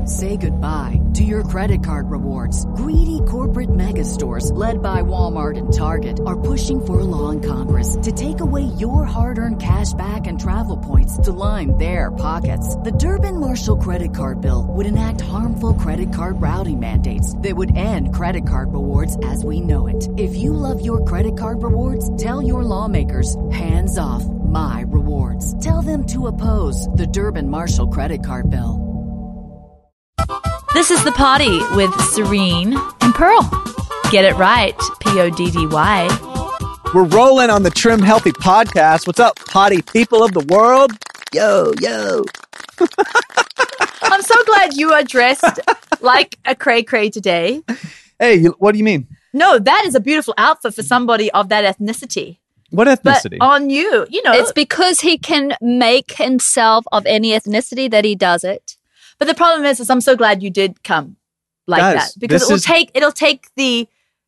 Say goodbye to your credit card rewards. Greedy corporate mega stores, led by Walmart and Target, are pushing for a law in Congress to take away your hard-earned cash back and travel points to line their pockets. The Durbin-Marshall credit card bill would enact harmful credit card routing mandates that would end credit card rewards as we know it. If you love your credit card rewards, tell your lawmakers, hands off my rewards. Tell them to oppose the Durbin-Marshall credit card bill. This is The Party with Serene and Pearl. Get it right, Poddy. We're rolling on the Trim Healthy podcast. What's up, potty people of the world? Yo. I'm so glad you are dressed like a cray-cray today. Hey, what do you mean? No, that is a beautiful outfit for somebody of that ethnicity. What ethnicity? But on you, It's because he can make himself of any ethnicity that he does it. But the problem is I'm so glad you did come like Guys, that because it'll take the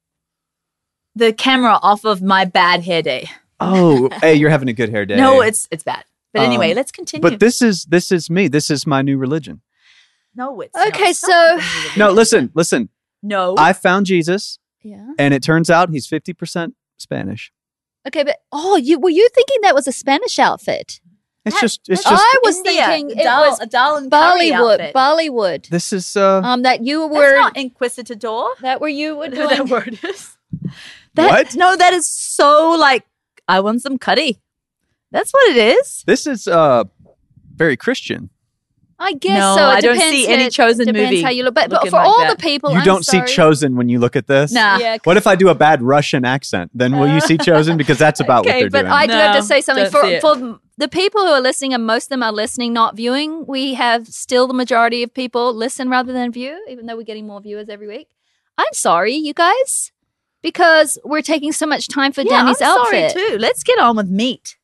camera off of my bad hair day. Oh, hey, you're having a good hair day. No, it's bad. But anyway, let's continue. But this is me. This is my new religion. No, it's Okay, not. so No, listen. No. I found Jesus, yeah. and it turns out he's 50% Spanish. Okay, but were you thinking that was a Spanish outfit? It's just. I was India, thinking it dal was and curry outfit. Bollywood. This is. That you That's were not inquisitor. that were you were Whatever doing. that word is. What? No, that is so like, I want some curry. That's what it is. This is very Christian. I guess No, so. It I don't depends see any it Chosen depends movie how you look. But looking for like all that. the people, You I'm don't sorry. see Chosen when you look at this. Nah. Yeah, What if I do a bad Russian accent? Then will you see Chosen? Because that's about what okay, they're but doing. I do have No, to say something don't see it. for the people who are listening, and most of them are listening, not viewing. We have still the majority of people listen rather than view, even though we're getting more viewers every week. I'm sorry, you guys, because we're taking so much time for Danny's I'm outfit. sorry too. Let's get on with meat.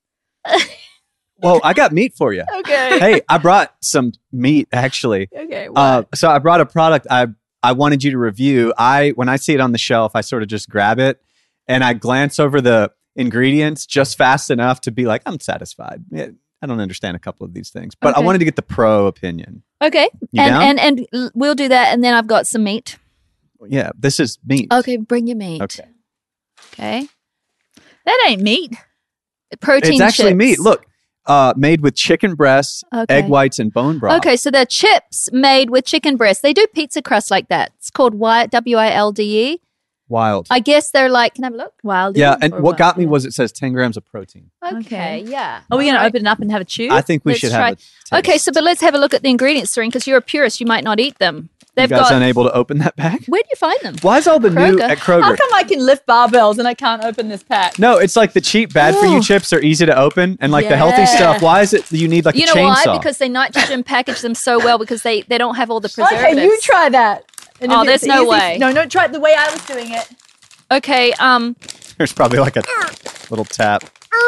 Well, I got meat for you. Okay. Hey, I brought some meat actually. Okay. So I brought a product I wanted you to review. When I see it on the shelf, I sort of just grab it and I glance over the ingredients just fast enough to be like, I'm satisfied. Yeah, I don't understand a couple of these things, but I Okay. wanted to get the pro opinion. Okay, You down? and we'll do that, and then I've got some meat. Yeah, this is meat. Okay, bring your meat. Okay. Okay. That ain't meat. Protein It's actually chips. meat. Look, made with chicken breasts, Okay. egg whites, and bone broth. Okay, so they're chips made with chicken breast. They do pizza crust like that. It's called WILDE. Wild. I guess they're like, can I have a look? Wild. Yeah, and what got me was it says 10 grams of protein. Okay, yeah. Are we going to All right. open it up and have a chew? I think we Let's should try. have a taste. Okay, so but let's have a look at the ingredients, Serene, because you're a purist. You might not eat them. You They've guys got. unable to open that bag? Where do you find them? Why is all the new Kroger. at Kroger? How come I can lift barbells and I can't open this pack? No, it's like the cheap bad for you Oh. chips are easy to open, and like the healthy Yeah. stuff. Why is it you need like You a know why? chainsaw? Because they nitrogen package them so well because they don't have all the preservatives. Okay, you try that. And Oh, if there's it's no easy- way. No, try it the way I was doing it. Okay, There's probably like a little tap.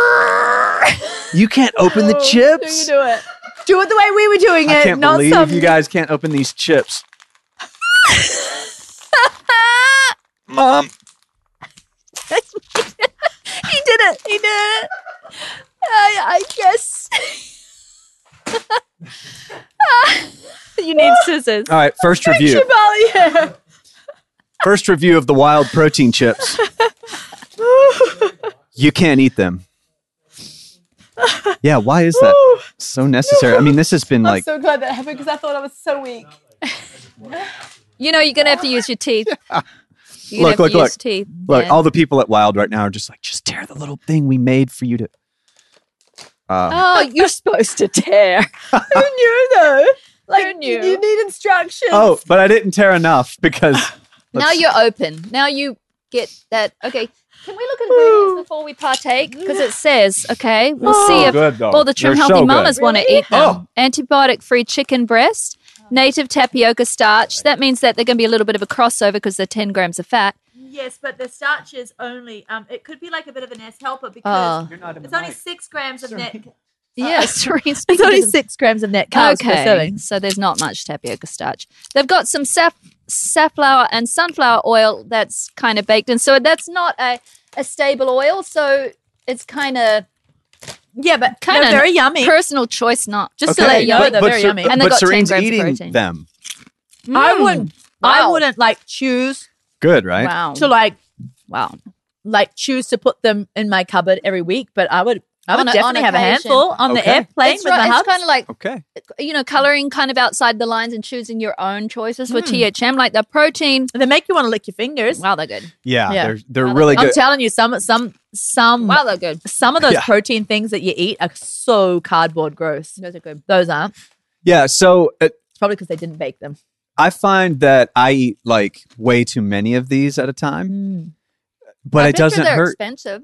You can't open the Oh, chips. You do it. Do it the way we were doing I it. can't not believe some... you guys can't open these chips. Mom, He did it. He did it. I guess. you need scissors. all right. First review. Chevalier. First review of the wild protein chips. You can't eat them. Yeah, why is that so necessary? I mean, this has been I'm like so glad that happened because I thought I was so weak. You know, you're gonna have to use your teeth. You're Look, gonna have to look, use teeth. look. Yeah. All the people at Wild right now are just like, just tear the little thing we made for you to. Oh, You're supposed to tear. Who knew though? Like Who knew? you need instructions. Oh, but I didn't tear enough because. now you're open. Now you get that. Okay. Can we look at ingredients before we partake? Because it says, okay, we'll see if good, though. all the trim They're healthy so good. mamas want to Really? eat them. Antibiotic-free chicken breast, native tapioca starch. That means that they're going to be a little bit of a crossover because they're 10 grams of fat. Yes, but the starch is only. It could be like a bit of an S helper because Oh, not in it's only 6 grams of net. yeah. Serene, It's speaking only of- 6 grams of net carbs per Okay, serving. so there's not much tapioca starch. They've got some safflower and sunflower oil that's kind of baked in. So that's not a stable oil. So it's kind of Yeah, but Kinda they're very yummy. personal choice, not Just to let you know, they're very yummy. And they've but got 10 Serene's grams of eating protein. them. I wouldn't. I Wow. wouldn't like choose Good, right? Wow. to like Wow. choose to put them in my cupboard every week, but I would On definitely have a occasion. handful on the Okay. airplane It's, with my it's hubs. kind of like, Okay. coloring kind of outside the lines and choosing your own choices for THM, like the protein. They make you want to lick your fingers. Wow, they're good. Yeah, Yeah. they're really I'm good. telling you, some Wow, they're good. some of those Yeah. protein things that you eat are so cardboard gross. Those are good. Those aren't. Yeah, so It's probably because they didn't bake them. I find that I eat like way too many of these at a time, but I it bet you doesn't they're hurt. expensive.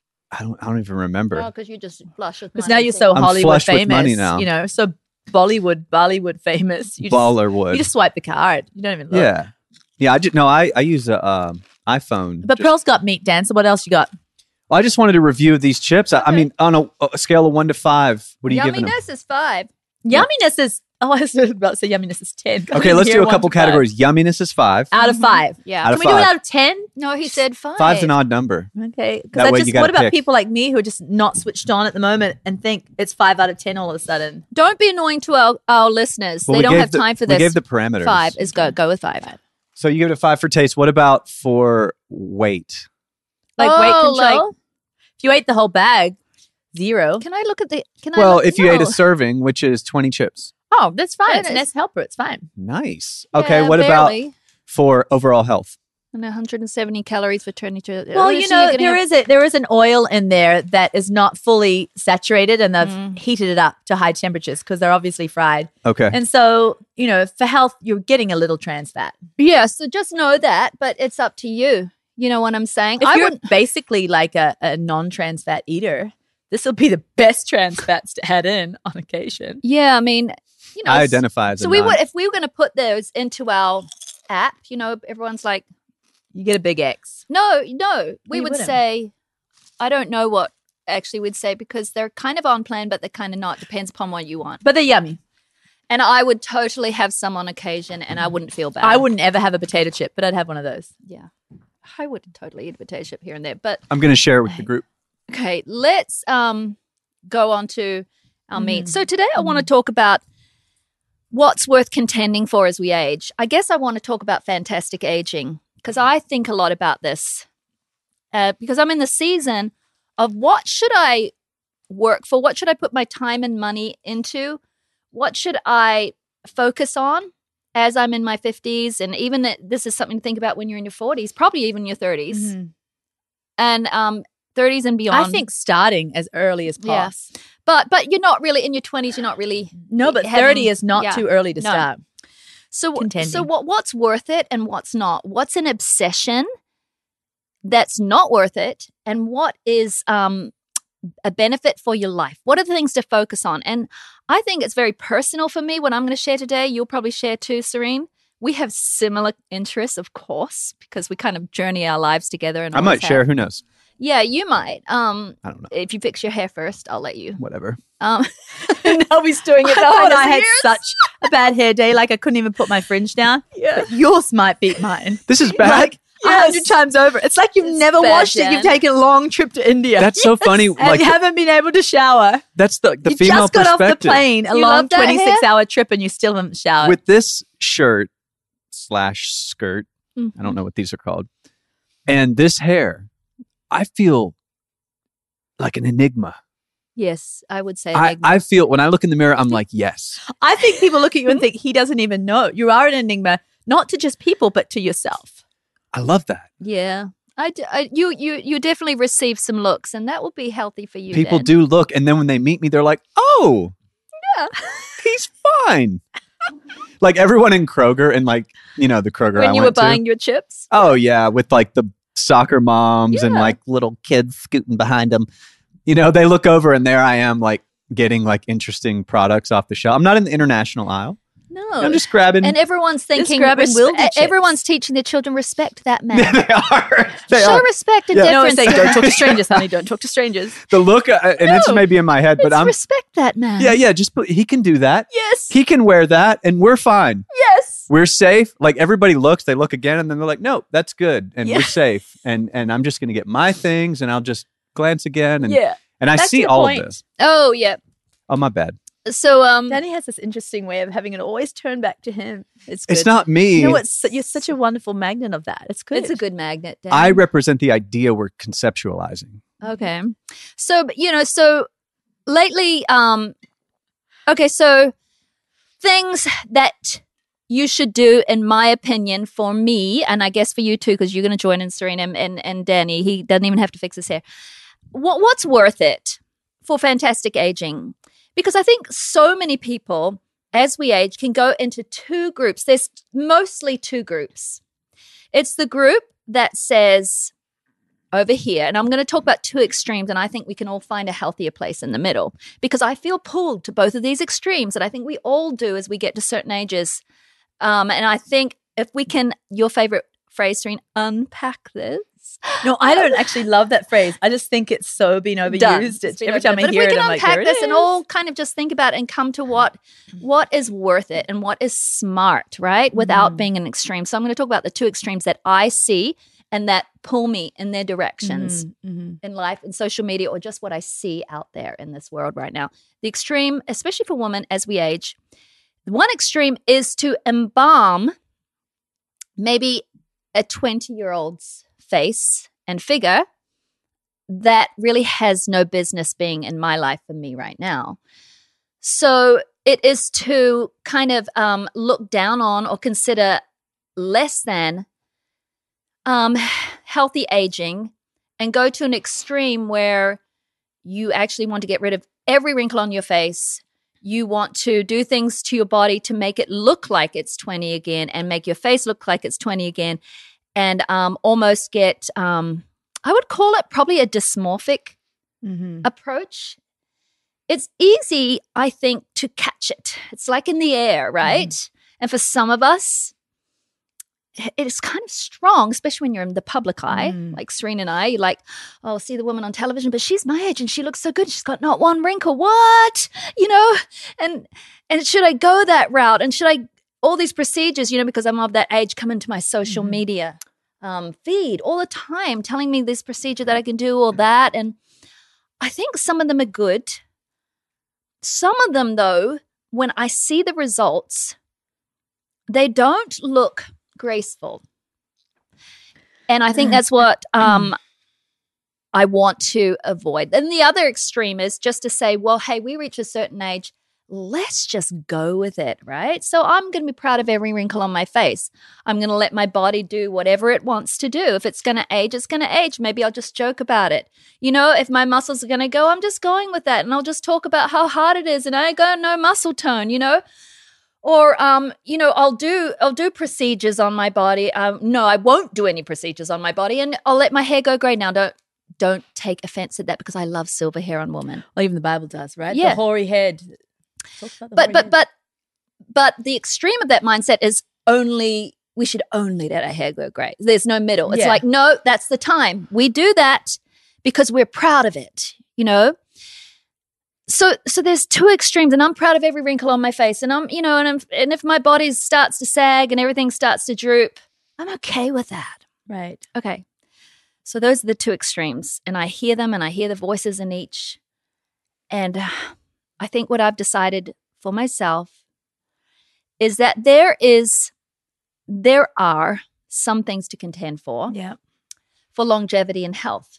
I don't even remember. Oh, because you just flush with Because money now and you're things. so I'm Hollywood flush with famous, money now. you know, so Bollywood famous. You just, Baller wood. you just swipe the card. You don't even look. Yeah. Yeah, I use a iPhone. But Pearl's got meat, Dan. So what else you got? I just wanted a review of these chips. I mean, on a scale of 1 to 5, what are you giving them? Yumminess is 5. Yumminess is. Oh, I was about to say yumminess is 10. Okay, let's Here, do a 1 couple to 5. categories. Yumminess is 5. Out of 5. Yeah. Out Can of we do it 5. out of 10? No, he said 5. 5's an odd number. Okay. That Because way you gotta what about pick. people like me who are just not switched on at the moment and think it's 5 out of 10 all of a sudden? Don't be annoying to our listeners. Well, they we don't gave have the- time for we this. gave the parameters. 5 is go with 5. So you give it a 5 for taste. What about for weight? Like weight control. low? If you ate the whole bag, 0. Can I look at the? Can I? Well, look, if you ate a no. serving, which is 20 chips. Oh, that's fine. That It's an is- S helper. It's fine. Nice. Yeah, Okay, what barely. about for overall health? And 170 calories for 22. Well, you know, there is an oil in there that is not fully saturated and they've heated it up to high temperatures because they're obviously fried. Okay. And so, you know, for health, you're getting a little trans fat. Yeah, so just know that, but it's up to you. You know what I'm saying? If I you're wouldn't. basically like a non-trans fat eater, this will be the best trans fats to add in on occasion. Yeah, I mean, you know. I identify as So a we non. would, if we were going to put those into our app, you know, everyone's like, You get a big X. no, we You would wouldn't. say, I don't know what actually we'd say because they're kind of on plan, but they're kind of not. Depends upon what you want. But they're yummy. And I would totally have some on occasion, and I wouldn't feel bad. I wouldn't ever have a potato chip, but I'd have one of those. Yeah, I would totally eat a potato chip here and there. But I'm going to share it with the group. okay, let's go on to our meat. So today I want to talk about what's worth contending for as we age. I guess I want to talk about fantastic aging because I think a lot about this because I'm in the season of what should I work for? What should I put my time and money into? What should I focus on as I'm in my 50s? And even this is something to think about when you're in your 40s, probably even your 30s. And 30s and beyond. I think starting as early as Yeah. possible. But you're not really in your 20s. You're not really No, but having- 30 is not yeah. too early to No. start. So contending. what's worth it and what's not? What's an obsession that's not worth it, and what is a benefit for your life? What are the things to focus on? And I think it's very personal for me. What I'm going to share today, you'll probably share too, Serene. We have similar interests, of course, because we kind of journey our lives together. And I always might share. have. Who knows? Yeah, you might. I don't know. If you fix your hair first, I'll let you. Whatever. Um, Now he's doing it. I Oh, thought and I it had was such a bad hair day. Like I couldn't even put my fringe down. Yeah. But yours might beat mine. This is bad. Like 100 times over. It's like you've It's never bad, washed it. Jen. You've taken a long trip to India. That's so funny. and Like you haven't been able to shower. that's the You female just got off the perspective. plane, a You long love that 26-hour trip, and you still haven't showered. With this shirt / skirt, Mm-hmm. I don't know what these are called, and this hair, I feel like an enigma. yes, I would say. I feel when I look in the mirror, I'm like, yes. I think people look at you and think he doesn't even know. You are an enigma, not to just people, but to yourself. I love that. Yeah. You definitely receive some looks, and that will be healthy for you. People Dan. do look, and then when they meet me, they're like, "Oh, Yeah. he's fine." Like everyone in Kroger, and like the Kroger I when you were went to. buying your chips. Oh yeah, with like the soccer moms and Yeah. like little kids scooting behind them. They look over, and there I am, like getting like interesting products off the shelf. I'm not in the international aisle. No, I'm just grabbing. and everyone's thinking. grabbing Wildy chips. Everyone's teaching their children respect that man. they are. They Show are. respect and Yeah. No, it's difference. like, don't talk to strangers, honey. Don't talk to strangers. The look, and it's maybe in my head, but It's I'm. respect that man. Yeah. Just he can do that. Yes. He can wear that, and we're fine. Yes. We're safe. Like everybody looks, they look again, and then they're like, "No, that's good," and Yeah. we're safe. And I'm just gonna get my things, and I'll just glance again, and Yeah. and I That's see your all point. of this. Oh yeah. Oh, my bad. Danny has this interesting way of having it always turn back to him. It's good. It's not me. You know what? You're such a wonderful magnet of that. It's good. It's a good magnet, Danny. I represent the idea we're conceptualizing. Okay. So, so lately, okay, so things that you should do, in my opinion, for me, and I guess for you too, because you're going to join in, Serena and Danny. He doesn't even have to fix his hair. What's worth it for fantastic aging? Because I think so many people, as we age, can go into two groups. There's mostly two groups. It's the group that says over here, and I'm going to talk about two extremes, and I think we can all find a healthier place in the middle, because I feel pulled to both of these extremes, and I think we all do as we get to certain ages. And I think if we can, your favorite phrase, Serene, unpack this. No, I don't actually love that phrase. I just think it's so been overused. Every time I hear it, I'm like, if we can unpack there this it and is. all kind of just think about it and come to what is worth it and what is smart, right? Without being an extreme. So I'm going to talk about the two extremes that I see and that pull me in their directions in life, in social media, or just what I see out there in this world right now. The extreme, especially for women as we age, one extreme is to embalm maybe a 20-year-old's face and figure that really has no business being in my life for me right now. So it is to kind of look down on or consider less than healthy aging and go to an extreme where you actually want to get rid of every wrinkle on your face. You want to do things to your body to make it look like it's 20 again and make your face look like it's 20 again. And almost get, I would call it probably a dysmorphic approach. It's easy, I think, to catch it. It's like in the air, right? And for some of us, it's kind of strong, especially when you're in the public eye, like Serena and I. You're like, oh, see the woman on television, but she's my age and she looks so good. She's got not one wrinkle. What? And should I go that route? And should I all these procedures, because I'm of that age, come into my social media feed all the time, telling me this procedure that I can do or that. And I think some of them are good. Some of them, though, when I see the results, they don't look graceful. And I think that's what I want to avoid. Then the other extreme is just to say, well, hey, we reach a certain age, let's just go with it, right? So I'm going to be proud of every wrinkle on my face. I'm going to let my body do whatever it wants to do. If it's going to age, it's going to age. Maybe I'll just joke about it. If my muscles are going to go, I'm just going with that. And I'll just talk about how hard it is and I got no muscle tone, Or, I'll do procedures on my body. No, I won't do any procedures on my body, and I'll let my hair go grey. Now, don't take offense at that, because I love silver hair on women. Well, even the Bible does, right? Yeah. The hoary head. But the extreme of that mindset is we should only let our hair go grey. There's no middle. It's like, no, that's the time. We do that because we're proud of it, So there's two extremes, and I'm proud of every wrinkle on my face, and and if my body starts to sag and everything starts to droop, I'm okay with that. Right. Okay. So those are the two extremes, and I hear them, and I hear the voices in each, and I think what I've decided for myself is that there are some things to contend for longevity and health.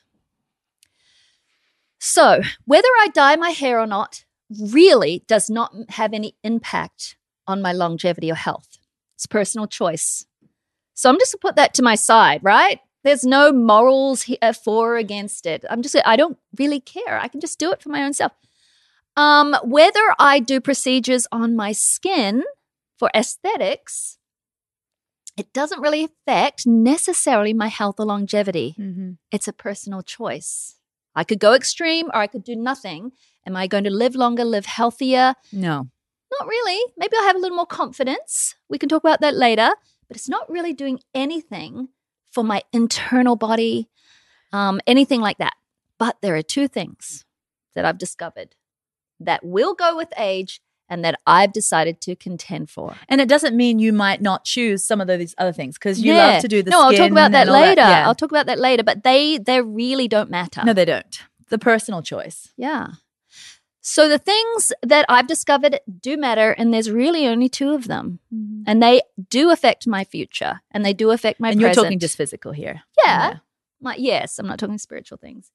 So whether I dye my hair or not really does not have any impact on my longevity or health. It's a personal choice. So I'm just going to put that to my side, right? There's no morals here for or against it. I don't really care. I can just do it for my own self. Whether I do procedures on my skin for aesthetics, it doesn't really affect necessarily my health or longevity. It's a personal choice. I could go extreme or I could do nothing. Am I going to live longer, live healthier? No. Not really. Maybe I'll have a little more confidence. We can talk about that later. But it's not really doing anything for my internal body, anything like that. But there are two things that I've discovered that will go with age and that I've decided to contend for. And it doesn't mean you might not choose some of these other things, because you love to do the skin. No, I'll talk about that later. Yeah. I'll talk about that later, but they really don't matter. No, they don't. The personal choice. Yeah. So the things that I've discovered do matter, and there's really only 2 of them. And they do affect my future, and they do affect my And present. you're talking just physical here. Yeah. Yes, I'm not talking spiritual things.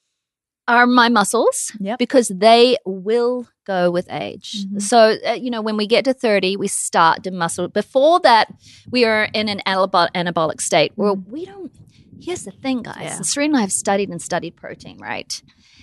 Are my muscles, Yep. because they will go with age. So, when we get to 30, we start to muscle. Before that, we are in an anabolic state where we don't. Here's the thing, guys. Yeah. Serena and I have studied protein, right?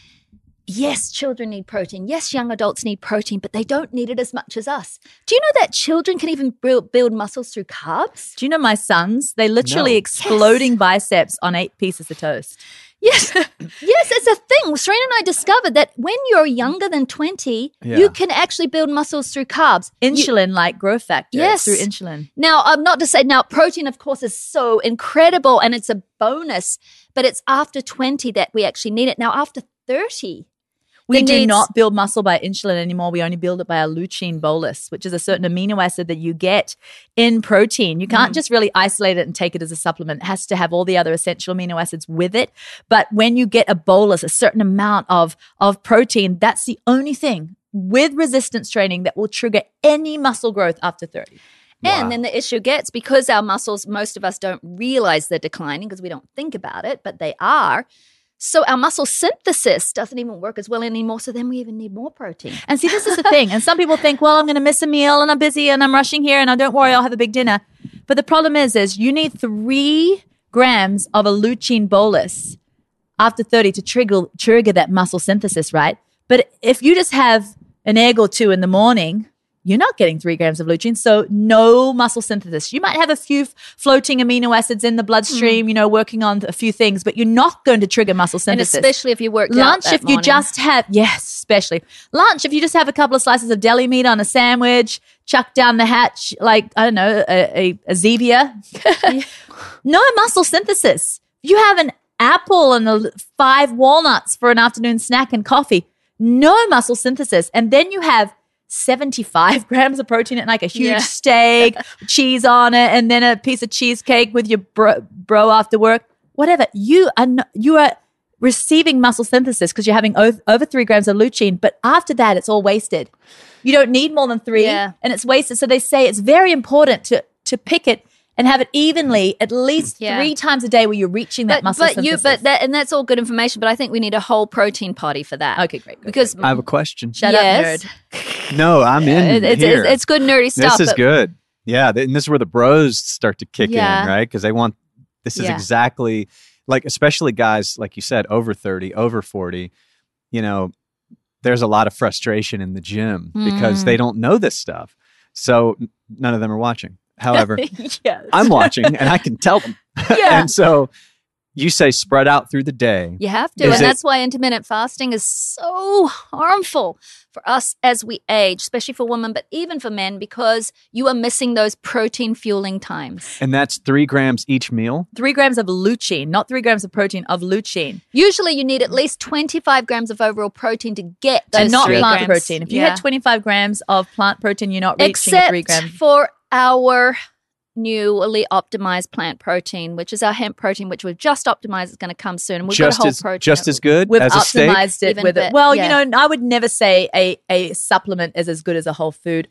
Yes, children need protein. Yes, young adults need protein, but they don't need it as much as us. Do you know that children can even build muscles through carbs? Do you know my sons? They literally No. exploding biceps on 8 pieces of toast. Yes. Yes, it's a thing. Serena and I discovered that when you're younger than 20, Yeah. you can actually build muscles through carbs. Insulin, like growth factor, Yes. through insulin. Now, not to say now, protein, of course, is so incredible and it's a bonus, but it's after 20 that we actually need it. Now, after 30, We it do needs- not build muscle by insulin anymore. We only build it by a lutein bolus, which is a certain amino acid that you get in protein. You can't just really isolate it and take it as a supplement. It has to have all the other essential amino acids with it. But when you get a bolus, a certain amount of protein, that's the only thing with resistance training that will trigger any muscle growth after 30. And then the issue gets, because our muscles, most of us don't realize they're declining because we don't think about it, but they are. So our muscle synthesis doesn't even work as well anymore. So then we even need more protein. And see, this is the thing. And some people think, well, I'm going to miss a meal and I'm busy and I'm rushing here and don't worry, I'll have a big dinner. But the problem is you need 3 grams of a lutein bolus after 30 to trigger that muscle synthesis, right? But if you just have an egg or 2 in the morning, you're not getting 3 grams of lutein, so no muscle synthesis. You might have a few floating amino acids in the bloodstream, working on a few things, but you're not going to trigger muscle And synthesis. especially if you worked out Lunch, that if you morning. just have, yes, especially. Lunch, if you just have a couple of slices of deli meat on a sandwich, chuck down the hatch, like, I don't know, a Zevia. No muscle synthesis. If you have an apple and 5 walnuts for an afternoon snack and coffee, no muscle synthesis. And then you have 75 grams of protein and like a huge steak, cheese on it, and then a piece of cheesecake with your bro after work. Whatever. You are receiving muscle synthesis because you're having over 3 grams of lutein, but after that, it's all wasted. You don't need more than 3 and it's wasted. So they say it's very important to pick it and have it evenly at least 3 times a day where you're reaching that muscle synthesis. And that's all good information, but I think we need a whole protein party for that. Okay, great. Because I have a question. Shut Yes. up, nerd. No, I'm in here. it's good nerdy stuff. This is but- good. Yeah, and this is where the bros start to kick Yeah. in, right? Because they want. This is Yeah. exactly like, especially guys like you said, over 30, over 40. There's a lot of frustration in the gym because they don't know this stuff. So none of them are watching. However, Yes. I'm watching and I can tell them. Yeah. And so you say spread out through the day. You have to. Is And it- that's why intermittent fasting is so harmful for us as we age, especially for women, but even for men, because you are missing those protein fueling times. And that's 3 grams each meal. 3 grams of lutein, not 3 grams of protein, of lutein. Usually you need at least 25 grams of overall protein to get those And not 3 plant grams. protein. If you Yeah. had 25 grams of plant protein, you're not reaching Except 3 grams. for our newly optimized plant protein, which is our hemp protein, which we've just optimized. It's going to come soon. And we've Just got a whole as protein. just as good We've as a steak. optimized it Even with it. bit, Well, yeah. I would never say a supplement is as good as a whole food.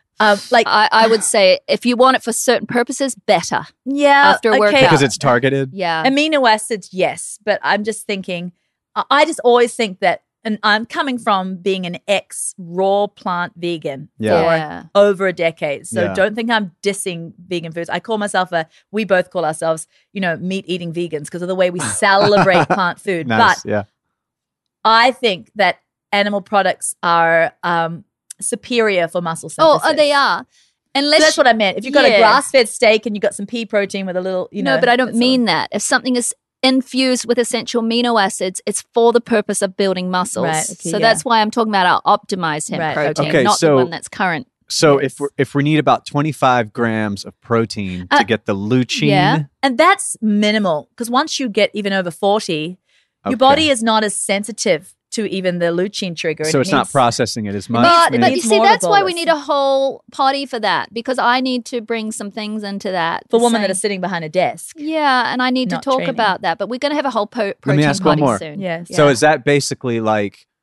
I would say if you want it for certain purposes, better. Yeah, after a workout. Because it's targeted. Yeah. Amino acids, yes, but I'm just thinking. I just always think that, and I'm coming from being an ex-raw plant vegan Yeah. for over a decade, so Yeah. don't think I'm dissing vegan foods. I call myself we both call ourselves, meat-eating vegans because of the way we celebrate plant food. Nice. But Yeah. I think that animal products are superior for muscle synthesis. Oh, they are. Unless So that's what I meant. If you've got a Yeah. grass-fed steak and you've got some pea protein with a little, No, but I don't that's mean that. If something is infused with essential amino acids, it's for the purpose of building muscles. Right, okay, so yeah. that's why I'm talking about our optimized hemp Right, protein, okay. not So- the one that's current. So Yes. if we need about 25 grams of protein to get the lutein, yeah. And that's minimal because once you get even over 40, Okay. your body is not as sensitive to even the lutein trigger. so it's not needs- processing it as much. But maybe. you needs see, more of a that's why we bolus. need a whole party for that, because I need to bring some things into that. for women that are saying- sitting behind a desk. Yeah, and I need Not to talk training. about that. But we're going to have a whole protein Let me ask one party more. soon. Yes. So is that basically like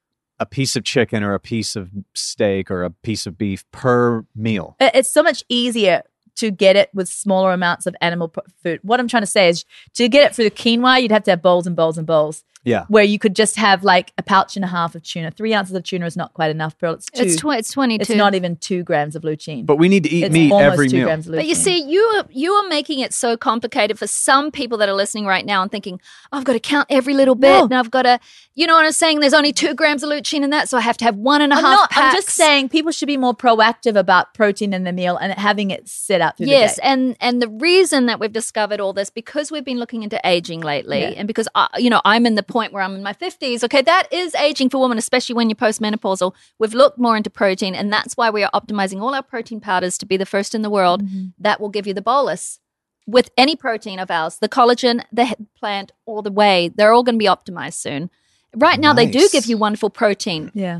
a piece of chicken or a piece of steak or a piece of beef per meal. It's so much easier to get it with smaller amounts of animal food. What I'm trying to say is to get it for the quinoa, you'd have to have bowls and bowls and bowls. Yeah. Where you could just have like a pouch and a half of tuna. 3 ounces of tuna is not quite enough, Pearl. It's 2. It's 22. It's not even 2 grams of lutein. But we need to eat It's meat almost every 2 meal. grams of lutein. But you see, you are making it so complicated for some people that are listening right now and thinking, oh, I've got to count every little bit, No. and I've got to, you know what I'm saying? There's only 2 grams of lutein in that, so I have to have 1.5 packs. I'm just saying people should be more proactive about protein in their meal and having it set up through Yes, the day. and the reason that we've discovered all this, because we've been looking into aging lately, Yeah. and because I'm in the point where I'm in my 50s. Okay, that is aging for women, especially when you're postmenopausal. We've looked more into protein, and that's why we are optimizing all our protein powders to be the first in the world that will give you the bolus with any protein of ours, the collagen, the plant, or the whey. They're all going to be optimized soon. Right now, they do Nice. give you wonderful protein. Yeah.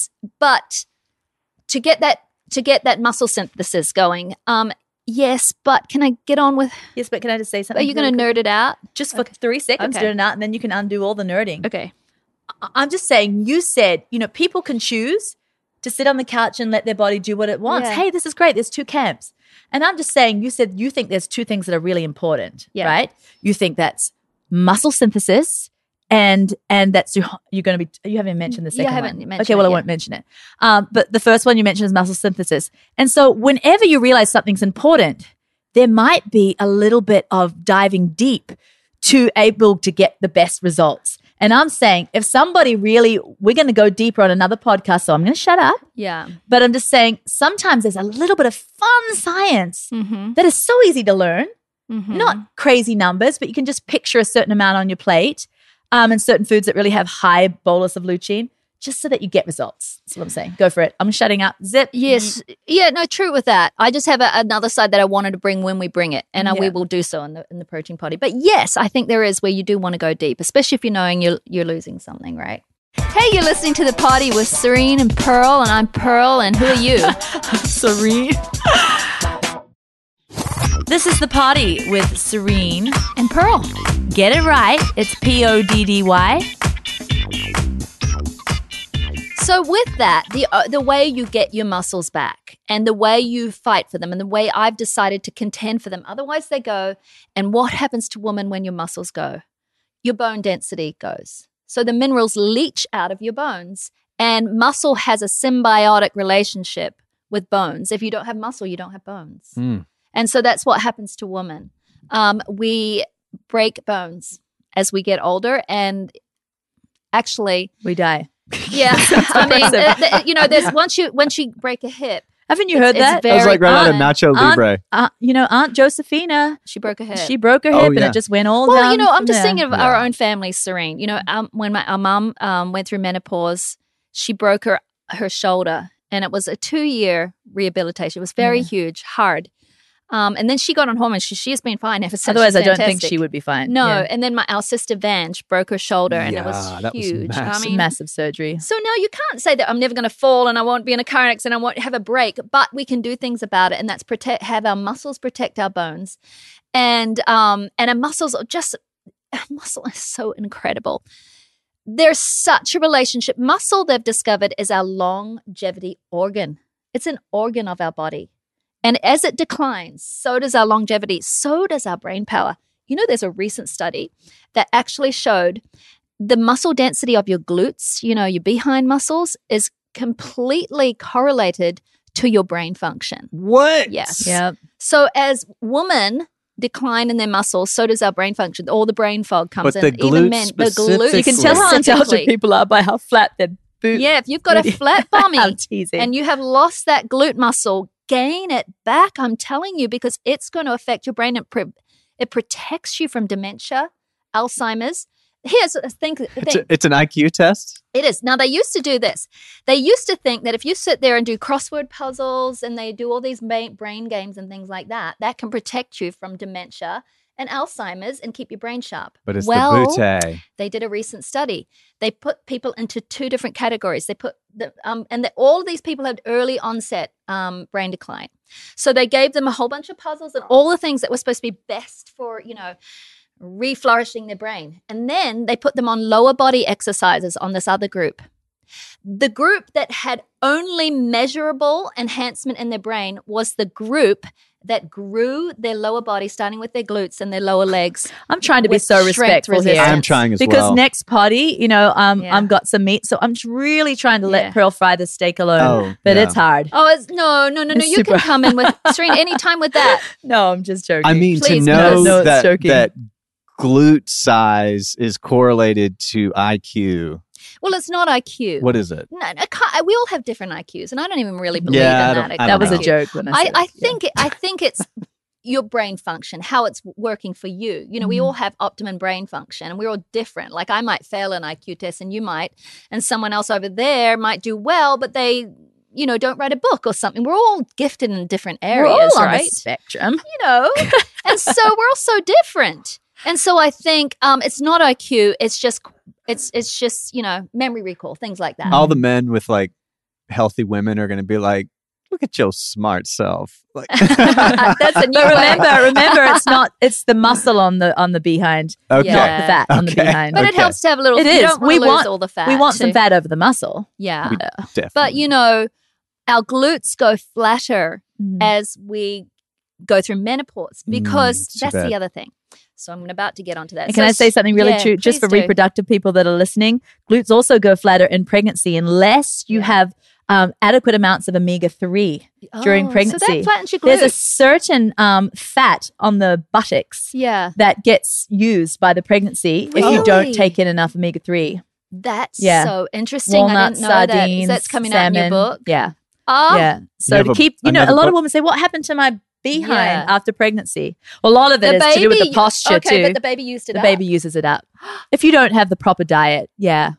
But to get that muscle synthesis going, yes, but can I get on with, Yes, but can I just say are something? you going to really nerd it out? quick? Just for 3 seconds, Okay. do it out, and then you can undo all the nerding. Okay. I'm just saying, you said, people can choose to sit on the couch and let their body do what it wants. Yeah. Hey, this is great. There's 2 camps. And I'm just saying, you said you think there's 2 things that are really important, Yeah. right? You think that's muscle synthesis and that's you're going to be, you haven't mentioned the Yeah, I second haven't one. mentioned Okay, well, it I yet. won't mention it. But the first one you mentioned is muscle synthesis. And so whenever you realize something's important, there might be a little bit of diving deep to able to get the best results. And I'm saying, if somebody really, we're going to go deeper on another podcast, so I'm going to shut up. Yeah. But I'm just saying, sometimes there's a little bit of fun science Mm-hmm. that is so easy to learn. Not crazy numbers, but you can just picture a certain amount on your plate and certain foods that really have high bolus of lutein, just so that you get results. That's what I'm saying. Go for it. I'm shutting up. Zip. Yes. Yeah, no, true with that. I just have another side that I wanted to bring when we bring it, and we Yeah. will do so in the protein potty. But yes, I think there is where you do want to go deep, especially if you're knowing you're losing something, right? Hey, you're listening to The Potty with Serene and Pearl, and I'm Pearl, and who are you? Serene. This is The Potty with Serene. And Pearl. Get it right. It's PODDY. So with that, the way you get your muscles back and the way you fight for them and the way I've decided to contend for them, otherwise they go. And what happens to women when your muscles go? Your bone density goes. So the minerals leach out of your bones, and muscle has a symbiotic relationship with bones. If you don't have muscle, you don't have bones. And so that's what happens to women. We break bones as we get older, and actually, We die. yeah, I mean, there's once you break a hip, Haven't you heard it's that? That was like right out of common. Nacho Libre. Aunt Josephina, she broke a hip. she broke her Oh, hip and yeah. it just went all Well, down. I'm from just there. thinking of our own family, Serene. When our mum went through menopause, she broke her shoulder, and it was a 2-year rehabilitation. It was very huge, hard. And then she got on hormones. She has been fine ever since. Otherwise, She's I don't think fantastic. she would be fine. No, Yeah. and then our sister Vange broke her shoulder, and it was Yeah, that was huge. massive. I mean, Massive surgery. so now you can't say that I'm never going to fall and I won't be in a car accident, I won't have a break, but we can do things about it, and that's have our muscles protect our bones, and our muscles are muscle is so incredible. There's such a relationship. Muscle, they've discovered, is our longevity organ. It's an organ of our body. And as it declines, so does our longevity, so does our brain power. There's a recent study that actually showed the muscle density of your glutes, your behind muscles, is completely correlated to your brain function. What? Yes. Yeah. So as women decline in their muscles, so does our brain function. All the brain fog comes But in. the Even glutes men, the glutes. specifically. You can tell how intelligent specifically. people are by how flat their boot. Yeah, if you've got a flat I'm bummy teasing. and you have lost that glute muscle, gain it back, I'm telling you, because it's going to affect your brain. It protects you from dementia, Alzheimer's. Here's the thing. It's an IQ test? It is. Now, they used to do this. They used to think that if you sit there and do crossword puzzles and they do all these brain games and things like that, that can protect you from dementia and Alzheimer's and keep your brain sharp. But it's well, the bootay. they did a recent study. They put people into 2 different categories. They put all of these people had early onset brain decline. So they gave them a whole bunch of puzzles and all the things that were supposed to be best for, reflourishing their brain. And then they put them on lower body exercises on this other group. The group that had only measurable enhancement in their brain was the group that grew their lower body, starting with their glutes and their lower legs. I'm trying to be with so strength respectful here. resistance. I'm trying as because well. next potty, Yeah. I've got some meat, so I'm really trying to Yeah. let Pearl fry the steak alone. Oh, but yeah. it's hard. Oh, no. It's You super- can come in with Serene anytime with that. No, I'm just joking. I mean, Please, to know no, it's that joking. that glute size is correlated to IQ. Well, it's not IQ. What is it? No, we all have different IQs, and I don't even really believe Yeah, I in don't- that. I that don't was a know. joke when I said I it. think it's your brain function, how it's working for you. You know, we all have optimum brain function, and we're all different. Like I might fail an IQ test, and you might, and someone else over there might do well, but they, don't write a book or something. We're all gifted in different We're areas, all on right? a spectrum. And so we're all so different. And so I think it's not IQ. It's just memory recall, things like that. All the men with like healthy women are going to be like, look at your smart self. Like, That's a new But way. remember, it's the muscle on the behind, okay. not the fat on the Okay. behind. But it Okay. helps to have a little. It You is. don't want We to lose want- all the fat. we want some too. fat over the muscle. Yeah. We definitely. But our glutes go flatter Mm. as we go through menopause because too that's bad. the other thing. So I'm about to get onto that. And can I say something really true? Just for please do. reproductive people that are listening, glutes also go flatter in pregnancy unless you have adequate amounts of omega-3 during Oh, pregnancy. So that flattens your glutes. There's a certain fat on the buttocks yeah. that gets used by the pregnancy if you don't Really? take in enough omega-3. That's Yeah. so interesting. I Walnuts, didn't know that. sardines, That's coming salmon. out in your book. Yeah. Oh, Yeah. So You to have keep, a another lot of book? women say, what happened to my behind Yeah. after pregnancy? Well, a lot of it is to do with the posture okay, too. but the baby used it The up. baby uses it up. If you don't have the proper diet, yeah,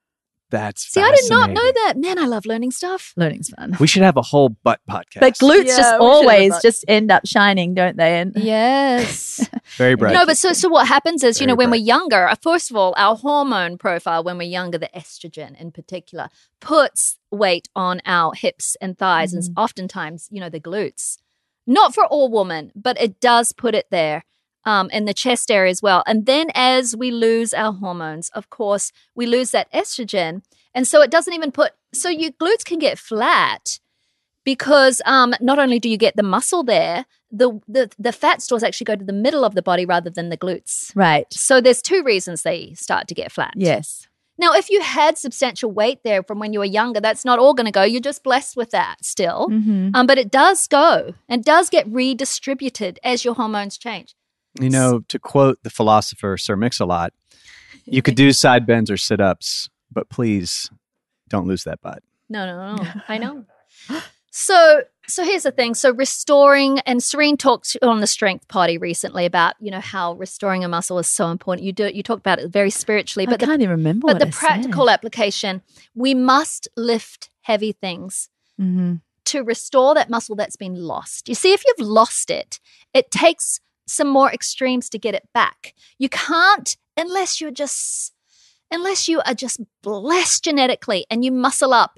That's See, I did not know fascinating. that. Man, I love learning stuff. learning's fun. We should have a whole butt podcast. But glutes Yeah, just we should have always a- just end up shining, don't they? And Yes. Very bright. No, but so what happens is, Very when bright. we're younger, first of all, our hormone profile when we're younger, the estrogen in particular, puts weight on our hips and thighs and oftentimes, the glutes. Not for all women, but it does put it there in the chest area as well. And then as we lose our hormones, of course, we lose that estrogen. And so it doesn't even so your glutes can get flat because not only do you get the muscle there, the fat stores actually go to the middle of the body rather than the glutes. right. So there's two reasons they start to get flat. Yes. Now, if you had substantial weight there from when you were younger, that's not all going to go. You're just blessed with that still. Mm-hmm. But it does go and does get redistributed as your hormones change. To quote the philosopher Sir Mix-a-Lot, you could do side bends or sit-ups, but please don't lose that butt. No. I know. So here's the thing. So restoring, and Serene talked on the Strength Party recently about, how restoring a muscle is so important. You talked about it very spiritually, I but can't even remember but what the I practical said. application, we must lift heavy things Mm-hmm. to restore that muscle that's been lost. You see, if you've lost it, it takes some more extremes to get it back. You can't unless you are just blessed genetically and you muscle up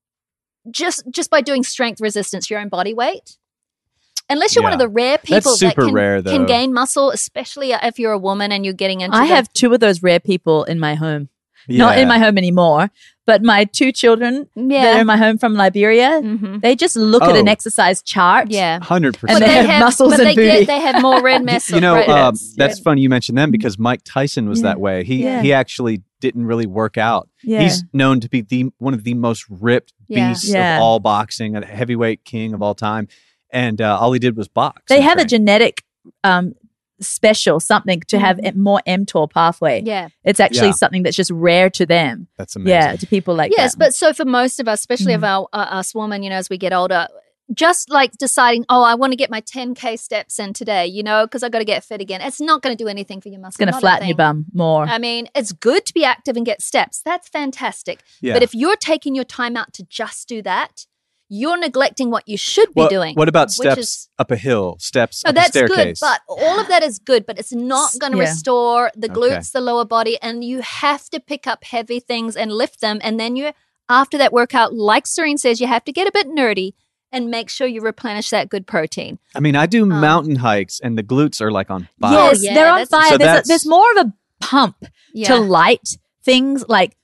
just by doing strength resistance, your own body weight. Unless you're one of Yeah. the rare people that super rare, though. can gain muscle, especially if you're a woman and you're getting into I the- have two of those rare people in my home. Not in my home anymore, but my two children that are in my home from Liberia, Mhm. they just look at an exercise chart. Yeah. 100%. And they have muscles but and they booty. they have more red muscle. That's right? funny you mentioned them because Mike Tyson was Yeah. that way. Yeah. He actually didn't really work out. Yeah. He's known to be one of the most ripped Yeah. beasts Yeah. of all boxing, a heavyweight king of all time. And all he did was box. They and have a train. genetic special something to have a more mTOR pathway. Yeah. It's actually Yeah. something that's just rare to them. That's amazing. Yeah, to people like Yes, that. but so for most of us, especially of our us women, as we get older, just like deciding, I want to get my 10K steps in today, because I got to get fit again. It's not going to do anything for your muscle. It's going to not a flatten your thing. bum more. I mean, it's good to be active and get steps. That's fantastic. Yeah. But if you're taking your time out to just do that, you're neglecting what you should be doing. What about which steps is- up a hill, steps Oh, up a that's staircase? good, but all of that is good, but it's not going to Yeah. restore the glutes, Okay. the lower body, and you have to pick up heavy things and lift them, and then after that workout, like Serene says, you have to get a bit nerdy and make sure you replenish that good protein. I mean, I do mountain hikes and the glutes are like on fire. Yes, yeah, they're on that's- fire. So There's that's- more of a pump Yeah. to light things like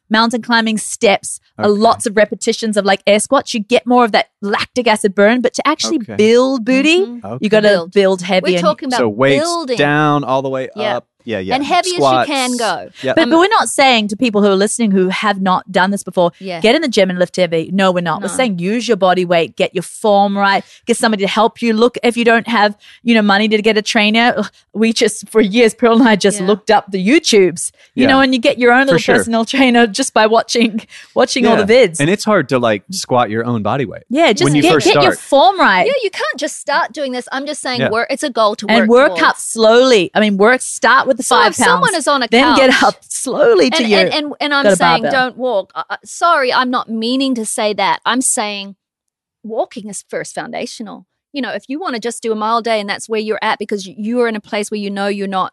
mountain climbing, steps, Okay. lots of repetitions of like air squats, you get more of that lactic acid burn. But to actually Okay. build booty, Okay. you got to Build. build heavy. We're and- talking about So weights building. down all the way Yeah. up. Yeah. And heavy as you Squats. can go. Yep. But we're not saying to people who are listening who have not done this before, Yeah. get in the gym and lift heavy. No, we're not. No. We're saying use your body weight, get your form right, get somebody to help you. Look, if you don't have, money to get a trainer, we just, for years, Pearl and I just Yeah. looked up the YouTubes, Yeah. and you get your own little sure. personal trainer just by watching all the Yeah. vids. And it's hard to like squat your own body weight. yeah, just when you get first your start. form right. Yeah, you can't just start doing this. I'm just saying Yeah. it's a goal to work And work towards. up slowly. I mean, start with the So 5 if pounds. someone is on a then get couch- up slowly to your. and got I'm a saying barbell. don't walk. Sorry, I'm not meaning to say that. I'm saying walking is first foundational. If you want to just do a mile a day and that's where you're at because you're in a place where you're not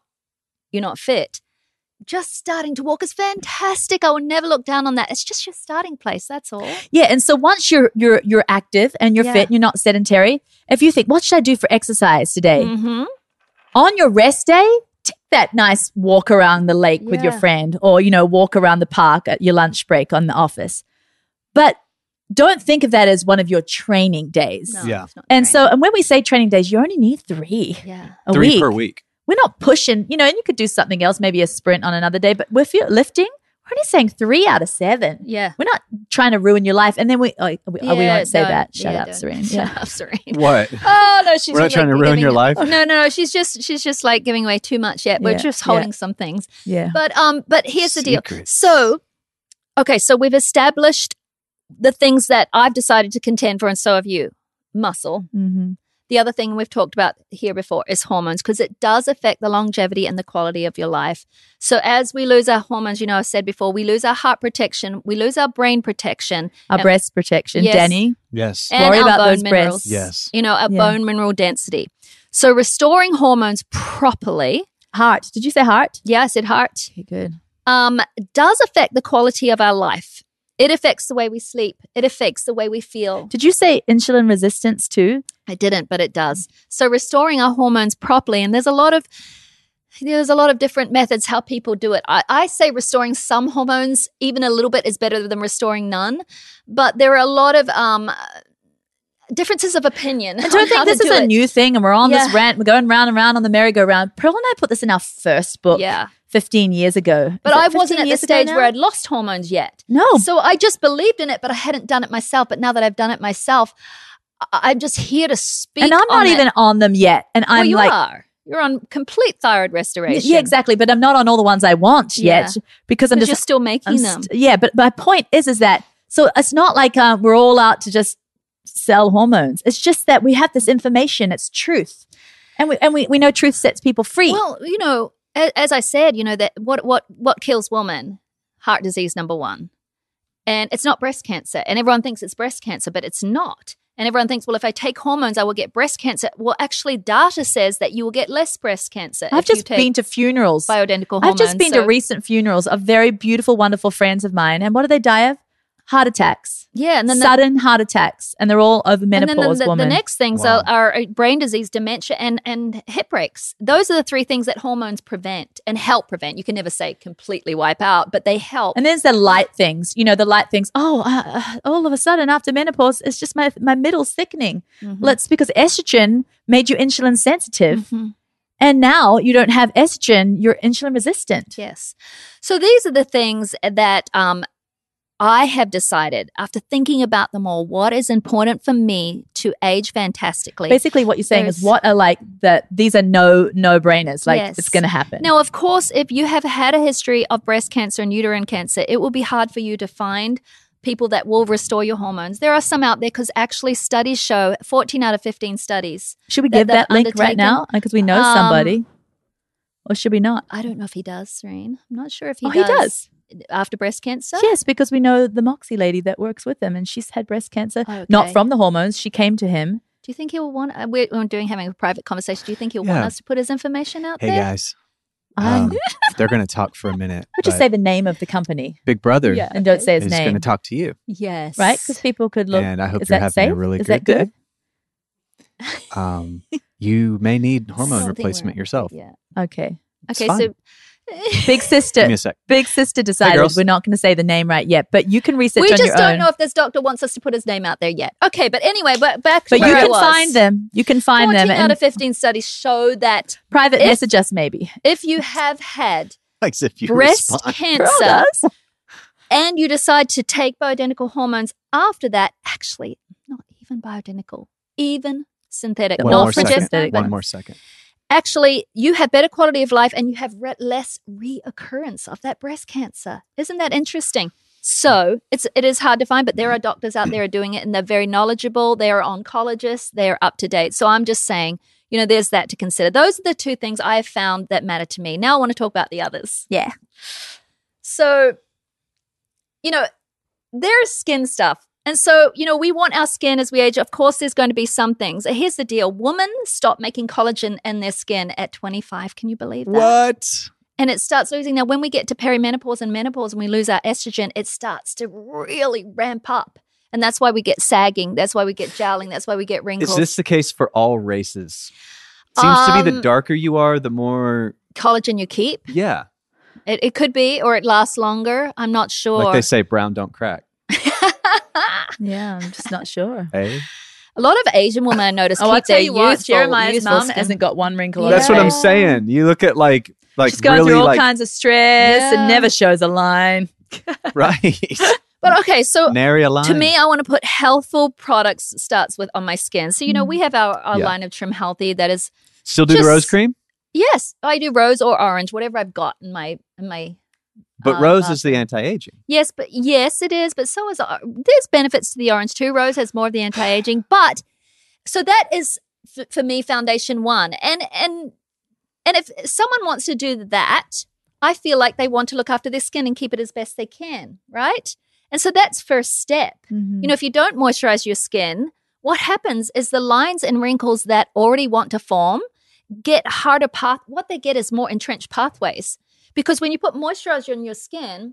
fit, just starting to walk is fantastic. I would never look down on that. It's just your starting place. That's all. Yeah, and so once you're active and you're Yeah. fit and you're not sedentary, if you think, what should I do for exercise today? Mm-hmm. On your rest day, take that nice walk around the lake with your Yeah. friend or, walk around the park at your lunch break on the office. But don't think of that as one of your training days. No, Yeah. it's not And training. and when we say training days, you only need 3 yeah. a 3 week. per week. We're not pushing, and you could do something else, maybe a sprint on another day, but if you're lifting, we're only saying 3 out of 7. Yeah. We're not trying to ruin your life. And then we Yeah, won't say don't. that. Shut Yeah, up, don't. Serene. Shut Yeah. up, Serene. What? Oh no, she's We're not trying to ruin your life? No. She's just like giving away too much yet. We're Yeah, just yeah. holding some things. Yeah. But here's the deal. Secrets. So we've established the things that I've decided to contend for, and so have you. Muscle. Mm-hmm. The other thing we've talked about here before is hormones, because it does affect the longevity and the quality of your life. So as we lose our hormones, I've said before, we lose our heart protection, we lose our brain protection, Our and- breast protection, Yes. Danny. Yes. and Worry our about bone those minerals. breasts. Yes. Our Yeah. bone mineral density. So restoring hormones properly, Heart. Did you say heart? yeah, I said heart, Okay, good. does affect the quality of our life. It affects the way we sleep. It affects the way we feel. Did you say insulin resistance too? I didn't, but it does. So restoring our hormones properly, and there's a lot of different methods how people do it. I say restoring some hormones, even a little bit, is better than restoring none. But there are a lot of differences of opinion. And don't on how think this to is do a it. new thing and we're on this Yeah. rant. We're going round and round on the merry-go-round. Pearl and I put this in our first book Yeah. 15 years ago. But Is that I 15 wasn't at the years ago stage now? where I'd lost hormones yet. No. So I just believed in it, but I hadn't done it myself. But now that I've done it myself, I'm just here to speak. And I'm not on even it. on them yet. And Well, I'm you like, are. You're on complete thyroid restoration. yeah, exactly. But I'm not on all the ones I want yet Yeah. because I'm Because you're just still making them. yeah, but my point is that so it's not like we're all out to just sell hormones. It's just that we have this information. It's truth, and we know truth sets people free. Well, as I said, that what kills women? Heart disease, number 1. And it's not breast cancer. And everyone thinks it's breast cancer, but it's not. And everyone thinks, well, if I take hormones, I will get breast cancer. Well, actually, data says that you will get less breast cancer. I've if you just take been to funerals. bioidentical hormones. I've just been to So- recent funerals of very beautiful, wonderful friends of mine. And what do they die of? Heart attacks. Yeah, and then Sudden heart attacks. And they're all over and then menopause the women. next things Wow. are brain disease, dementia, and hip breaks. Those are the 3 things that hormones prevent and help prevent. You can never say completely wipe out, but they help. And there's the light things, the light things. Oh, all of a sudden after menopause, it's just my middle's thickening. Mhm. Well, it's because estrogen made you insulin sensitive. Mhm. And now you don't have estrogen, you're insulin resistant. Yes. So these are the things that I have decided after thinking about them all, what is important for me to age fantastically. Basically, what you're saying is There's- what are like that these are no brainers. Like Yes. it's going to happen. Now, of course, if you have had a history of breast cancer and uterine cancer, it will be hard for you to find people that will restore your hormones. There are some out there because actually studies show 14 out of 15 studies. Should we that give that they've link right undertaken. now? Because we know somebody. Or should we not? I don't know if he does, Serene. I'm not sure if he Oh, does. he does. After breast cancer? Yes, because we know the Moxie lady that works with him and she's had breast cancer. Okay. Not from the hormones. She came to him. Do you think he will want? We're having a private conversation. Do you think he'll want Yeah. us to put his information out Hey there? guys, Um, they're going to talk for a minute. But just but say the name of the company Big Brother Yeah. and don't say his is going name. to talk to you, Yes. Right? Because people could look. and I hope is you're that having safe? a really Is good that day. You may need hormone Something replacement we're- yourself. Yeah. Okay. It's Okay. fine. So Big sister. Give me a sec. Big sister decided girls. we're not going to say the name right yet, but you can research We on just your don't own. know if this doctor wants us to put his name out there yet. Okay, but anyway, back to But you where I can was. find them. You can find 14 them out and of 15 studies show that private if- message us maybe. if you have had Like if you breast respond. cancer and you decide to take bioidentical hormones after that, actually, not even bioidentical, even synthetic, One not more second. progesterone, Synthetic but One more second. actually you have better quality of life and you have less reoccurrence of that breast cancer. Isn't that interesting? So it is hard to find, but there are doctors out there who are doing it and they're very knowledgeable. They are oncologists. They are up to date. So I'm just saying, there's that to consider. Those are the two things I have found that matter to me. Now I want to talk about the others. Yeah. So, there's skin stuff. And so, we want our skin as we age. Of course, there's going to be some things. Here's the deal. Women stop making collagen in their skin at 25. Can you believe that? What? And it starts losing. Now, when we get to perimenopause and menopause and we lose our estrogen, it starts to really ramp up. And that's why we get sagging. That's why we get jowling. That's why we get wrinkles. Is this the case for all races? Seems to be the darker you are, the more. collagen you keep? Yeah. It could be, or it lasts longer. I'm not sure. Like they say, brown don't crack. Yeah, I'm just not sure. Hey? A lot of Asian women I notice Oh, I'll keep tell their you what, youthful, Jeremiah's youthful mum skin. hasn't got one wrinkle on That's her what I'm face. saying. You look at like She's going really through all like kinds of stress Yeah. and never shows a line. right. But okay, so Nary a line. to me, I want to put healthful products starts with on my skin. So, we have our Yeah. line of Trim Healthy that is, Still do just- the rose cream? yes, I do rose or orange, whatever I've got in my But rose is the anti-aging. Yes, it is. But so is there's benefits to the orange too. Rose has more of the anti-aging, but so that is for me foundation one. And if someone wants to do that, I feel like they want to look after their skin and keep it as best they can, right? And so that's first step. Mm-hmm. If you don't moisturize your skin, what happens is the lines and wrinkles that already want to form get harder path. What they get is more entrenched pathways. Because when you put moisturizer on your skin,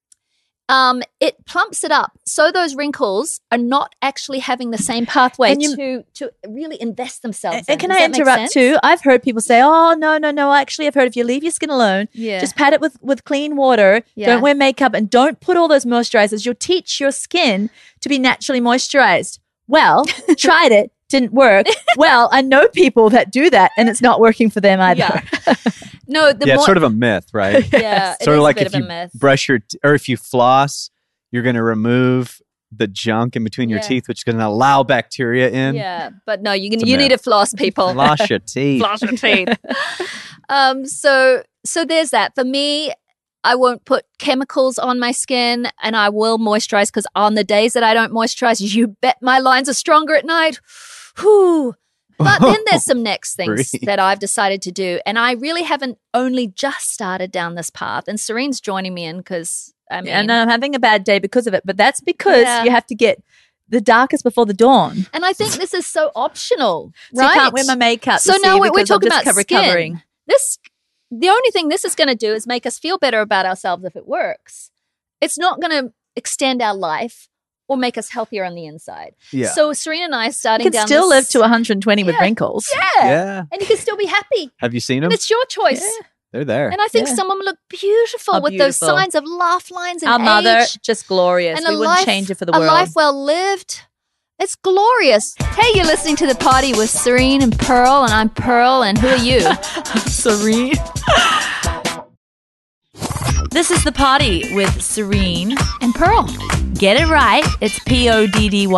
it plumps it up. So those wrinkles are not actually having the same pathway to really invest themselves in. And can Does I that make interrupt sense? too? I've heard people say, oh, no. Actually, I've heard if you leave your skin alone, Yeah. just pat it with clean water, Yeah. don't wear makeup, and don't put all those moisturizers. You'll teach your skin to be naturally moisturized. Well, tried it, didn't work. Well, I know people that do that, and it's not working for them either. Yeah. No, the Yeah, more, it's sort of a myth, right? yeah, it Sort is of like a bit if of you a myth. brush or if you floss, you're going to remove the junk in between your Yeah. teeth, which is going to allow bacteria in. Yeah, but no, you a need myth. to floss, people. Floss your teeth. Floss your teeth. So there's that. For me, I won't put chemicals on my skin and I will moisturize because on the days that I don't moisturize, you bet my lines are stronger at night. Whew. But then there's some next things Breathe. that I've decided to do. And I really haven't only just started down this path. And Serene's joining me in because, I mean, And I'm having a bad day because of it, but that's because Yeah. you have to get the darkest before the dawn. and I think this is so optional, So right? you can't wear my makeup. So you now see, we're because I'm talking just about recovering. skin. The only thing this is going to do is make us feel better about ourselves if it works. It's not going to extend our life or make us healthier on the inside. Yeah. So Serena and I are You starting can down still this- live to 120 with Yeah. wrinkles. Yeah. Yeah. And you can still be happy. Have you seen them? And it's your choice. They're there. And I think Yeah. some of them look beautiful Oh, with those beautiful. signs of laugh lines and Our mother, age. just glorious. And We a wouldn't life, change it for the a world. life well lived. It's glorious. Hey, you're listening to The Party with Serene and Pearl, and I'm Pearl, and who are you? Serene. This is The Party with Serene. And Pearl. Get it right. It's PODDY.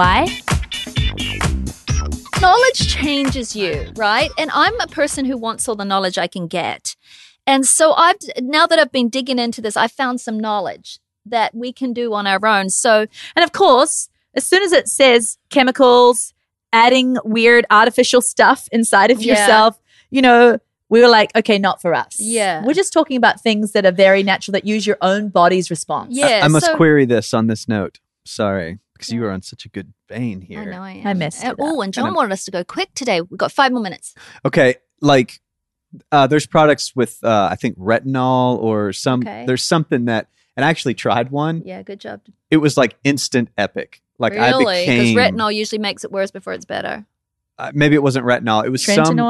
Knowledge changes you, right? And I'm a person who wants all the knowledge I can get. And so now that I've been digging into this, I found some knowledge that we can do on our own. So And of course, as soon as it says chemicals, adding weird artificial stuff inside of Yeah. yourself, we were like, okay, not for us. Yeah. We're just talking about things that are very natural that use your own body's response. Yeah. I must so- query this on this note. Sorry, because you were on such a good vein here. I know I am. I messed it up. Oh, and John wanted us to go quick today. We've got 5 more minutes. Okay, like there's products with I think retinol or some. Okay. There's something that, and I actually tried one. Yeah, good job. It was like instant epic. Like I Really? Because became retinol usually makes it worse before it's better. maybe it wasn't retinol. It was some. Trentanoid?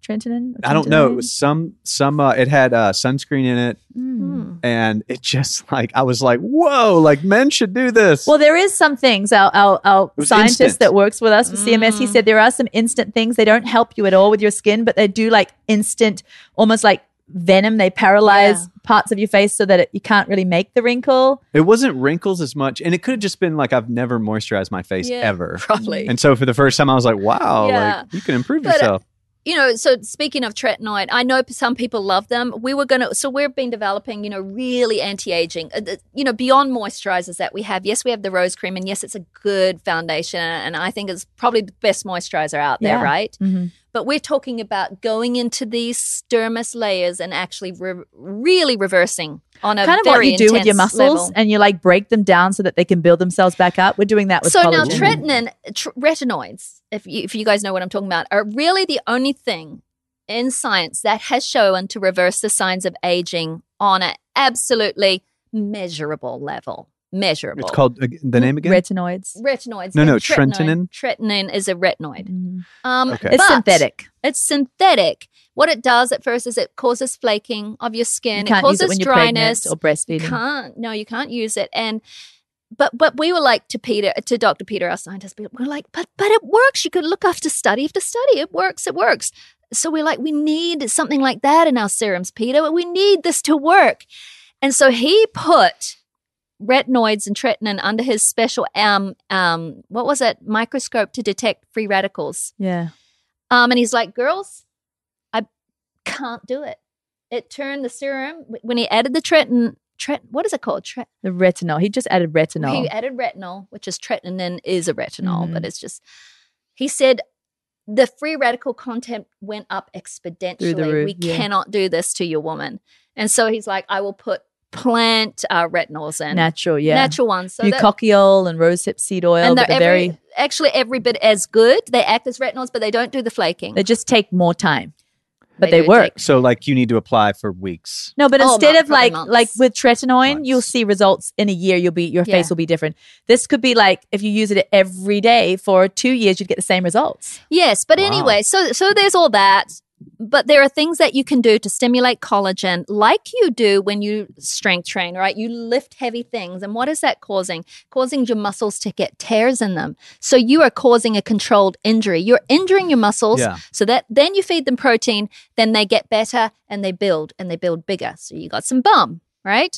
Tretinoin? I don't know. It was some. It had sunscreen in it, Mm. and it just like I was like, "Whoa! Like men should do this." Well, there is some things. Our was scientist instant. that works with us for CMS, he said there are some instant things. They don't help you at all with your skin, but they do like instant, almost like venom. They paralyze parts of your face so that you can't really make the wrinkle. It wasn't wrinkles as much, and it could have just been like I've never moisturized my face Yeah, ever. probably. And so for the first time, I was like, "Wow! Yeah. Like you can improve But, yourself." You know, so speaking of tretinoid, I know some people love them. We've been developing, really anti-aging, beyond moisturizers that we have. Yes, we have the rose cream, and yes, it's a good foundation, and I think it's probably the best moisturizer out there, Yeah. right? Mm-hmm. But we're talking about going into these dermis layers and actually really reversing on a Kind of very what you do with your intense muscles, level. and you like break them down so that they can build themselves back up. We're doing that with So collagen. now retinoids, if you guys know what I'm talking about, are really the only thing in science that has shown to reverse the signs of aging on an absolutely measurable level. Measurable. It's called the name again. Retinoids. retinoids. No, yeah, tretinoin? Tretinoin is a retinoid. Mhm. Okay. It's but synthetic. It's synthetic. What it does at first is it causes flaking of your skin. You can't it use causes it when you're dryness. pregnant or breastfeeding. You can't use it. But we were like to Dr. Peter, our scientist, we're like, but it works. You could look after study after study. It works. So we're like, we need something like that in our serums, Peter. We need this to work. And so he put retinoids and tretinoin under his special microscope to detect free radicals. Yeah. And he's like, girls, I can't do it. It turned the serum when he added the what is it called? The retinol. He just added retinol. He added retinol, which is tretinoin is a retinol, Mhm. but it's just, he said the free radical content went up exponentially. Through the roof, We yeah. cannot do this to your woman. And so he's like, I will put plant retinols in. Natural, yeah. Natural ones. So that, Eucochiol and rosehip seed oil, and but they're they're actually every bit as good. They act as retinols, but they don't do the flaking. they just take more time. But they do work. So like you need to apply for weeks. No, but Oh, instead of probably like months. with tretinoin, Months. you'll see results in a year. Your Yeah. face will be different. This could be like if you use it every day for 2 years, you'd get the same results. Yes, but Wow. anyway, so there's all that. But there are things that you can do to stimulate collagen, like you do when you strength train, right? You lift heavy things. And what is that causing? Causing your muscles to get tears in them. So you are causing a controlled injury. You're injuring your muscles Yeah. so that then you feed them protein, then they get better and they build bigger. So you got some bum, right?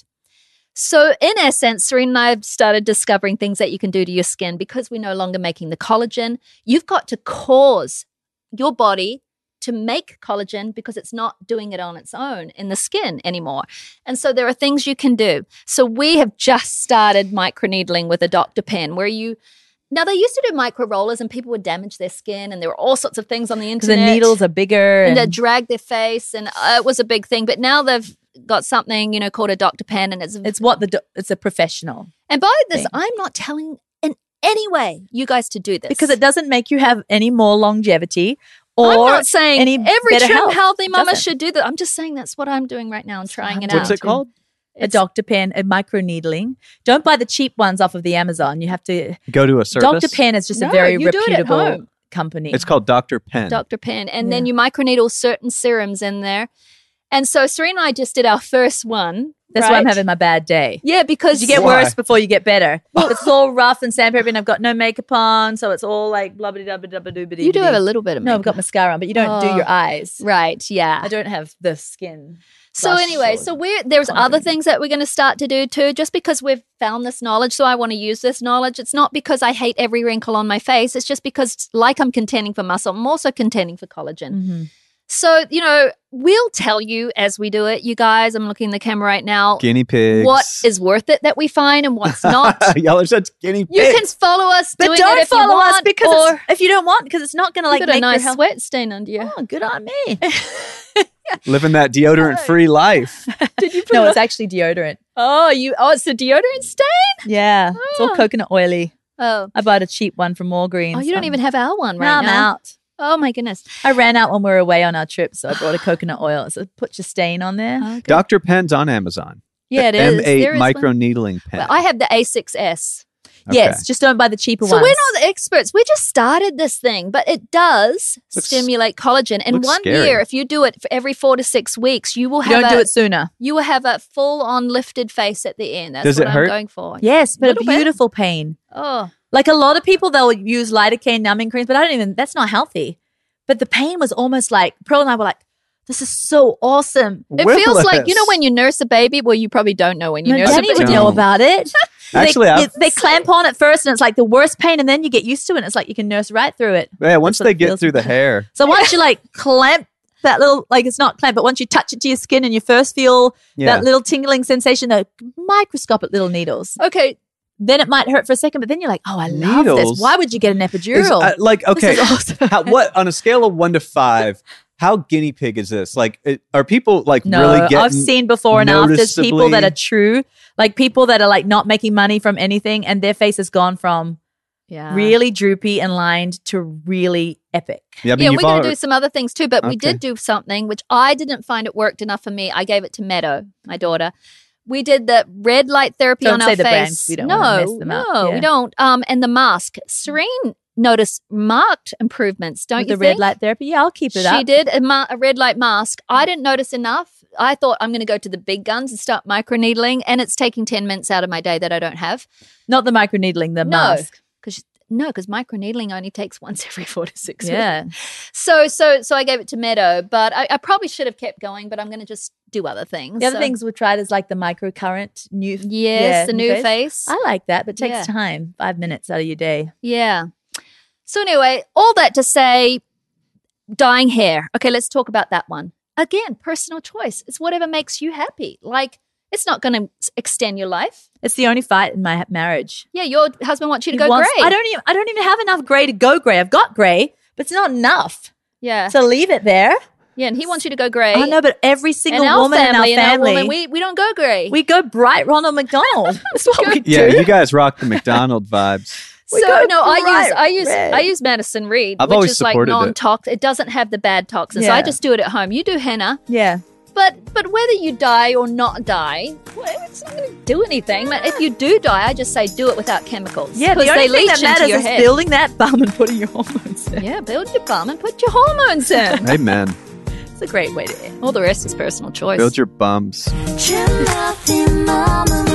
So in essence, Serena and I have started discovering things that you can do to your skin because we're no longer making the collagen. You've got to cause your body to make collagen because it's not doing it on its own in the skin anymore. And so there are things you can do. So we have just started microneedling with a Dr. Pen where now they used to do micro rollers and people would damage their skin and there were all sorts of things on the Because the internet. needles are bigger. And they And drag their face and it was a big thing. But now they've got something, called a Dr. Pen and it's it's a professional. and by this, thing. I'm not telling in any way you guys to do this. Because it doesn't make you have any more longevity I'm or not saying any every better trim health. healthy mama Doesn't. should do that. I'm just saying that's what I'm doing right now and trying it What's out. it called? a Dr. Pen, a microneedling. Don't buy the cheap ones off of the Amazon. You have to. Go to a service. Dr. Pen is just No, a very you do it at reputable home. company. It's called Dr. Pen. Dr. Pen. And then you microneedle certain serums in there. And so Serena and I just did our first one. That's why I'm right? having my bad day. Yeah, because You get Why? worse before you get better. It's all rough and sandpaper, and I've got no makeup on, so it's all like blah blah blah blah blah blah. you do have a little bit of No, I've makeup. got mascara on, but you don't do Oh. your eyes. Right, yeah. I don't have the skin. So blush anyway, or so there's other confident. things that we're going to start to do too, just because we've found this knowledge. So I want to use this knowledge. It's not because I hate every wrinkle on my face. It's just because like I'm contending for muscle, I'm also contending for collagen. Mhm. So, we'll tell you as we do it, you guys, I'm looking in the camera right now, Guinea pigs. what is worth it that we find and what's not. Y'all are such guinea pigs. You can follow us But doing don't it if follow you want, us because or if you don't want, because it's not going to like you got make a nice your health. sweat stain under you. Oh, good on me. Living that deodorant-free life. Did you put No, it it's actually deodorant. it's the deodorant stain? Yeah, it's all Oh. coconut oily. Oh. I bought a cheap one from Walgreens. Oh, you don't even have our one No, right I'm now. out. Oh my goodness. I ran out when we were away on our trip, so I bought a coconut oil. So put your stain on there. Okay. Dr. Pen's on Amazon. Yeah, it The is. M8 There is micro one. needling pen. Well, I have the A6S. Yes, just don't buy the cheaper So ones. we're not the experts. We just started this thing, but it does stimulate collagen. And looks 1 scary. year, if you do it for every 4 to 6 weeks, you will You have don't do it sooner. You will have a full-on lifted face at the end. That's Does what it I'm hurt? going for. Yes, but a Little bit. beautiful pain. Oh, Like a lot of people, they'll use lidocaine numbing creams, but that's not healthy. But the pain was almost like, Pearl and I were like, this is so awesome. it feels like, Willis. when you nurse a baby. Well, you probably don't know when you No, nurse a Danny baby. would know about it. Actually, they clamp on at first and it's like the worst pain, and then you get used to it and it's like you can nurse right through it. yeah, once That's what they it get feels through the like. hair. So once you like clamp that little, like it's not clamp, but once you touch it to your skin and you first feel Yeah. that little tingling sensation, the microscopic little needles, Okay, then it might hurt for a second, but then you're like, oh, I love Needles? this. Why would you get an epidural? Okay, This is awesome. what on a scale of 1 to 5? How guinea pig is this? Like, are people like No, really getting? I've seen before and afters people that noticeably- are true, like people that are like not making money from anything, and their face has gone from yeah, really droopy and lined to really epic. Yeah, I mean, Yeah, you've we're going to already- do some other things too, but we Okay. did do something which I didn't find it worked enough for me. I gave it to Meadow, my daughter. We did the red light therapy Don't on say our the face. brands. We don't wanna mess them up. No, Yeah. we don't. And the mask. Serene noticed marked improvements, don't With you the red think? light therapy, yeah, I'll keep it She up. did a red light mask. I didn't notice enough. I thought I'm going to go to the big guns and start microneedling, and it's taking 10 minutes out of my day that I don't have. Not the microneedling, the mask. Because microneedling only takes once every 4 to 6 Yeah. weeks. So I gave it to Meadow, but I probably should have kept going, but I'm going to just do other things. The other So- things we tried is like the microcurrent new. Yes, the new face. I like that, but it takes Yeah. time. 5 minutes out of your day. Yeah. So anyway, all that to say, dyeing hair. Okay, let's talk about that one. Again, personal choice. It's whatever makes you happy. Like, it's not going to extend your life. It's the only fight in my marriage. Yeah, your husband wants you to He go wants- grey. I don't even have enough grey to go grey. I've got grey, but it's not enough. Yeah. So leave it there. Yeah, and he wants you to go grey. I know, but every single and our woman family, in our family, we don't go grey. we go bright Ronald McDonald. That's what we do. Yeah, you guys rock the McDonald vibes. We So go no, bright I use Madison Reed, I've which always is like supported it. non-toxic. It doesn't have the bad toxins. So Yeah. I just do it at home. You do henna, Yeah. but whether you dye or not dye, well, it's not going to do anything. But if you do dye, I just say do it without chemicals. Yeah, the because only they thing leach that matters into your is head. building that bum and putting your hormones in. Yeah, build your bum and put your hormones in. Amen. It's a great way to end. All the rest is personal choice. Build your bums. Trim nothing, mama.